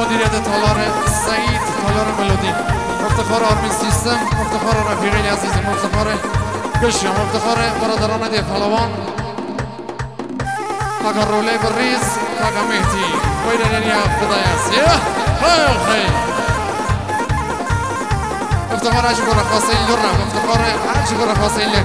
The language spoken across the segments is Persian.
مدیریت تالار سعید تالار ملودی، مفتخار آرمین سیستم، مفتخار رفیقی عزیز، مفتخار گشیا، مفتخار برادران دی پهلوان، کاکا روله بریز، کاکا مهدی ویرانیا خدای است. خیلی مفتخار هرچی گره خواسته این لور، مفتخار هرچی گره خواسته این لک.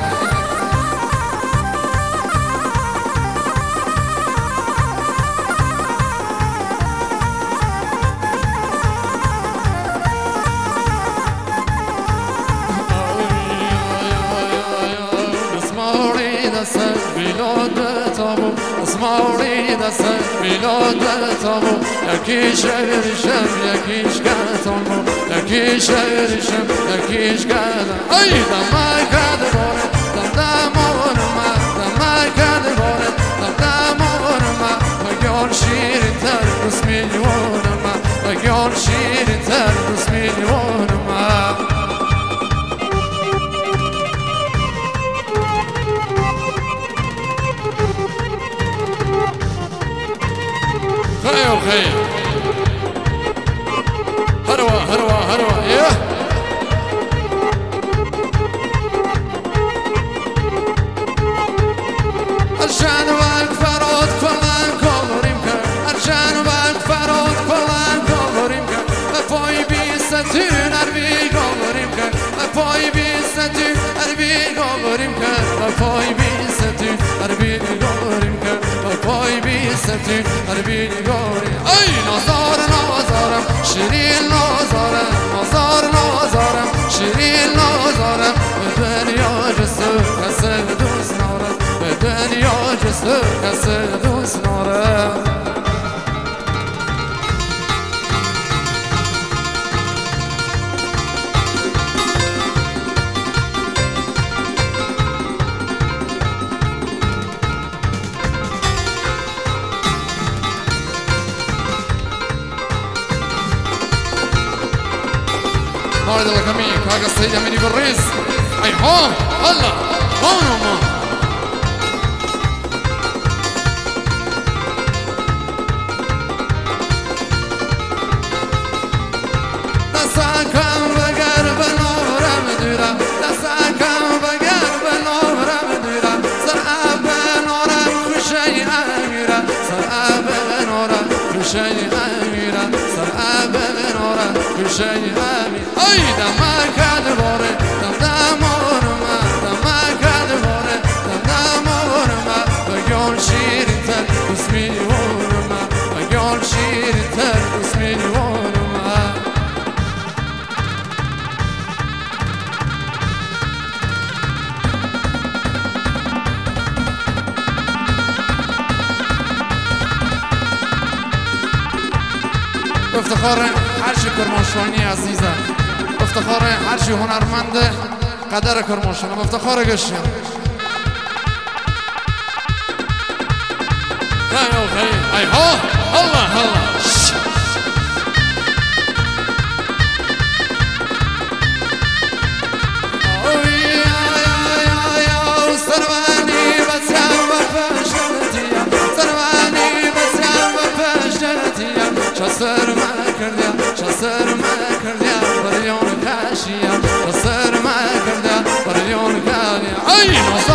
اسماوری دست میلاد تامو یکی شهرشم یکیش گتامو یکی شهرشم یکیش گتام ای دمکد باره دمدمانم دمکد باره دمدمانم بگیان شیرین تر دوست میلیونم بگیان شیرین تر دوست میلیونم خير هروة ياه أرجان والفرود كلان كولوريمكا أرجان والفرود كلان كولوريمكا أبوي بيستون أربي كولوريمكا أبوي بيستون أربي كولوريمكا أبوي بيستون أربي كولوريمكا أبوي بيستون أربي كولوريمكا أي نظر نظرم شيرين نظرم نظر نظرم شيرين نظرم بدنيا جسد كسر دوس نارم بدنيا جسد كسر دوس نارم موعد الكمين كاكا السيد أميني بالريز أي هون هلا هون هون دستاكم بقرب نور مديرة دستاكم بقرب نور مديرة سرعب نورم خشي أميرة سرعب نورم خشي أميرة سرعب نورم خشي أميرة أي دمكد باره دمدمانم دمكد باره دمدمانم بگیان شیرین تر دوست میلیونم بگیان شیرین تر دوست میلیونم افتخار هرچی کرمانشاهی عزیزه، افتخار هرچی هنرمند قدر کرمانشاه، افتخار گشتیم خیلی ای ها الله الله شسر ما کردیا بریون کاشیا شسر ما کردیا بریون کاشیا ای